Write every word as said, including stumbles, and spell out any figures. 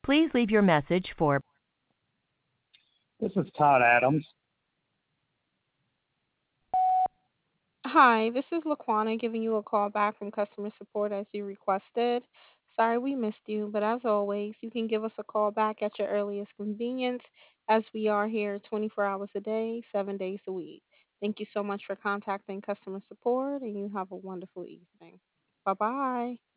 Please leave your message for This is Todd Adams. Hi, this is Laquana giving you a call back from customer support as you requested. Sorry we missed you, but as always, you can give us a call back at your earliest convenience as we are here twenty-four hours a day, seven days a week. Thank you so much for contacting customer support and you have a wonderful evening. Bye bye.